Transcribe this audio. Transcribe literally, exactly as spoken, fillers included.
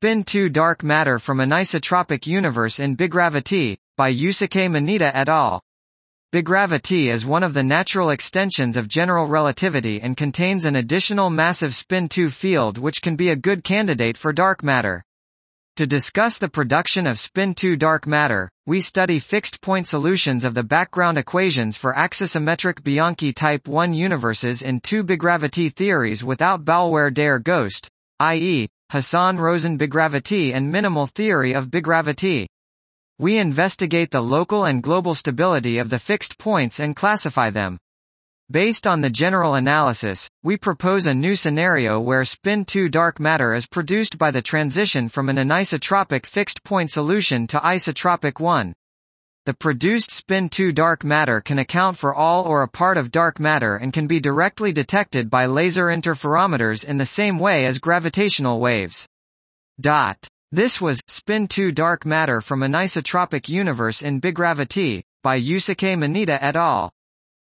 Spin two Dark Matter from Anisotropic Universe in Bigravity, by Yusuke Manita et al. Bigravity is one of the natural extensions of general relativity and contains an additional massive spin two field which can be a good candidate for dark matter. To discuss the production of spin two dark matter, we study fixed-point solutions of the background equations for axisymmetric Bianchi type one universes in two bigravity theories without Boulware-Dare ghost, that is, Hassan-Rosen bigravity and minimal theory of bigravity. We investigate the local and global stability of the fixed points and classify them. Based on the general analysis, we propose a new scenario where spin two dark matter is produced by the transition from an anisotropic fixed-point solution to isotropic one. The produced spin two dark matter can account for all or a part of dark matter and can be directly detected by laser interferometers in the same way as gravitational waves. Dot. This was Spin two Dark Matter from Anisotropic Universe in Bigravity, by Yusuke Manita et al.